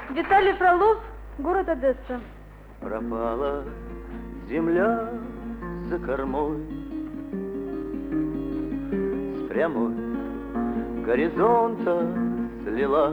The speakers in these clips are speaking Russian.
Виталий Фролов, город Одесса. Пропала земля за кормой, с прямой горизонта слила,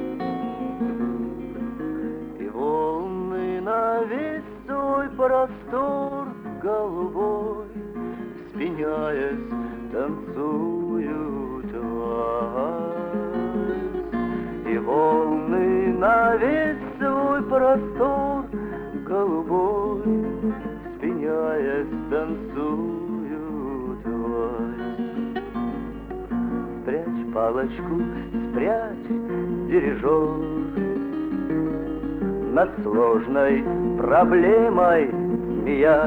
и волны на весь свой простор голубой, спиняясь, танцуют вальс. И волны на весь свой простор голубой, спиняясь, танцуют вальс. Спрячь палочку, спрячь дирижер, над сложной проблемой змея.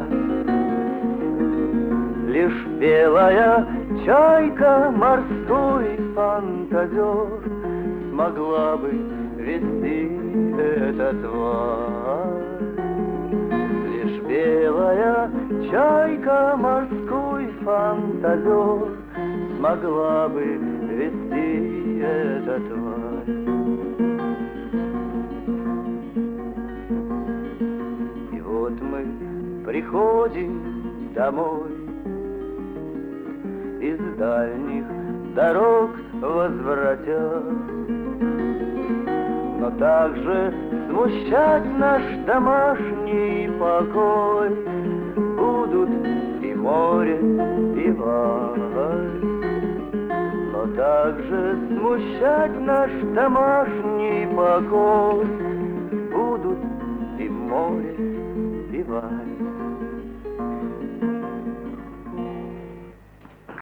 Лишь белая чайка, морской фантазер, смогла бы вести этот вальс. Лишь белая чайка, морской фантазер, смогла бы вести этот вальс. И вот мы приходим домой, из дальних дорог возвратя, но также смущать наш домашний покой будут и море, и вальс. Но также смущать наш домашний покой будут и море, и вальс.